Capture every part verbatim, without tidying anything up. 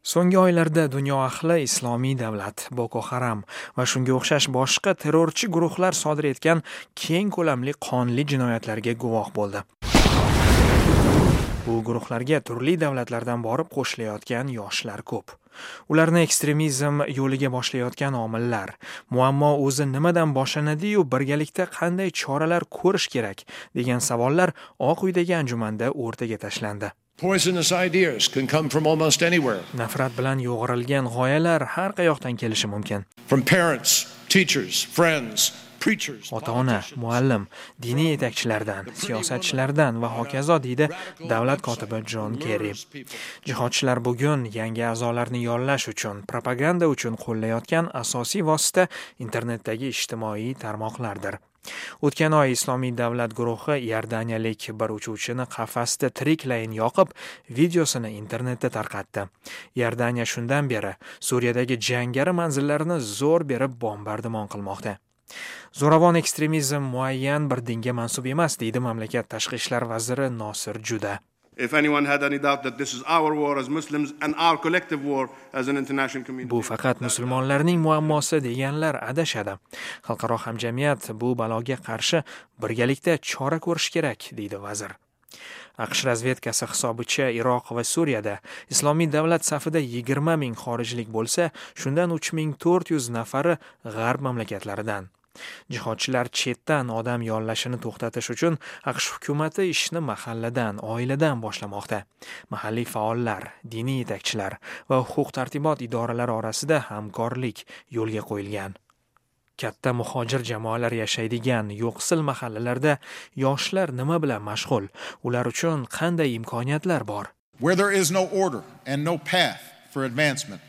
So'nggi oylarda dunyo ahli Islomiy davlat, Boko Haram va shunga o'xshash boshqa terrorchi guruhlar sodir etgan keng ko'lamli qonli jinoyatlarga guvoh bo'ldi. Bu guruhlarga turli davlatlardan borib qo'shilayotgan yoshlar ko'p. Ularni ekstremizm yo'liga boshlayotgan omillar, muammo o'zi nimadan boshlanadi-yu birgalikda qanday choralar ko'rish kerak degan savollar Oq uydagi anjumanda o'rtaga tashlandi. Poisonous ideas can come from almost anywhere. Nafrat bilan yo'g'rilgan g'oyalar har qayoqdan kelishi mumkin. From parents, teachers, friends, preachers. Ota-ona, muallim, diniy yetakchilardan, siyosatchilardan va hokazo deydi davlat kotibi John Kerry. Jihodchilar bugun yangi a'zolarni yollash uchun, propaganda uchun qo'llayotgan asosiy vosita internetdagi ijtimoiy tarmoqlardir. O'tgan oy Islomiy davlat guruhi Iordaniyalik bir uchuvchini qafasda tiriklayin yoqib, videosini internetda tarqatdi. Iordaniya shundan beri Suriyadagi jangari manzillarini zo'r berib bombardimon qilmoqda. Zo'ravon ekstremizm muayyan bir dinga mansub emas, deydi mamlakat tashqi ishlar vaziri Nosir Juda. If anyone had any doubt that this is our war as Muslims and our collective war as an international community. Bu faqat musulmonlarning muammosi deganlar adashadi. Xalqaro hamjamiyat bu baloga qarshi birgalikda chora ko'rish kerak, deydi vazir. AQSh razvedkasi hisobicha Iroq va Suriyada Islomiy davlat safida yigirma ming xorijlik bo'lsa, shundan uch ming to'rt yuz nafari g'arb mamlakatlaridan. Jihodchilar chetdan odam yollashini to'xtatish uchun AQSh hukumati ishni mahalladan, oiladan boshlamoqda. Mahalliy faollar, diniy yetakchilar va huquq-tartibot idoralari orasida hamkorlik yo'lga qo'yilgan. Katta muhojir jamoalar yashaydigan yo'qsil mahallalarda yoshlar nima bilan mashg'ul? Ular uchun qanday imkoniyatlar bor? Where there is no order and no path for advancement.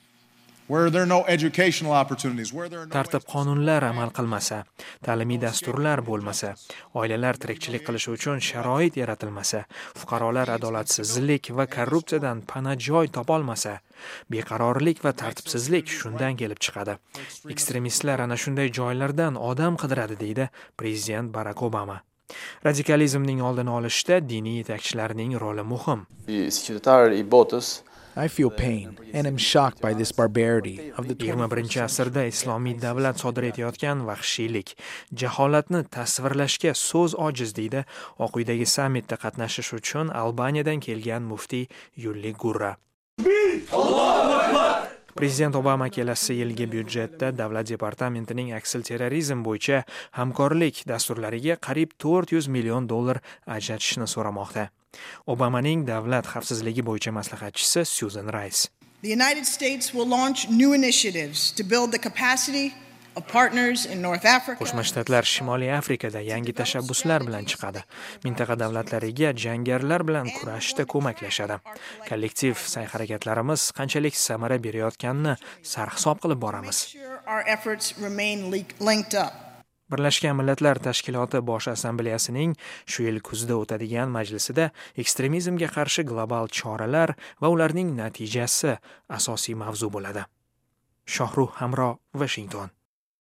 Where there are no educational opportunities, where there are no Tartib qonunlar amal qilmasa, ta'limiy dasturlar bo'lmasa, oilalar tirikchilik qilishi uchun sharoit yaratilmasa, fuqarolar adolatsizlik va korrupsiyadan pana joy topolmasa, beqarorlik va tartibsizlik shundan kelib chiqadi. Ekstremistlar ana shunday joylardan odam qidiradi, deydi prezident Barack Obama. Radikalizmning oldini olishda diniy yetakchilarning roli muhim. I feel pain and am shocked by this barbarity of the yigirma birinchi asrda Islomiy davlat sodir etayotgan vahshiylik, jaholatni tasvirlashga so'z ojiz, deydi Oq uydagi sammitda qatnashish uchun Albaniyadan kelgan muftiy Yulli Gurra. Prezident Obama kelasi yilgi byudjetda davlat departamentining aksil terrorizm bo'yicha hamkorlik dasturlariga qariyb to'rt yuz million dollar ajratishni so'ramoqda. Obamaning davlat xavfsizligi bo'yicha maslahatchisi Susan Rice. The United States will launch new initiatives to build the capacity of partners in North Africa. Qo'shma Shtatlar Shimoliy Afrikada yangi tashabbuslar bilan chiqadi. Mintaqa davlatlariga jangarilar bilan kurashishda ko'maklashadi. Kollektiv sa'y-harakatlarimiz qanchalik samara berayotganini sarhisob qilib boramiz. Our efforts remain linked up. Birlashgan Millatlar Tashkiloti Bosh Assambleyasining shu yil kuzda o'tadigan majlisida ekstremizmga qarshi global choralar va ularning natijasi asosiy mavzu bo'ladi. Shohruh Hamro, Washington.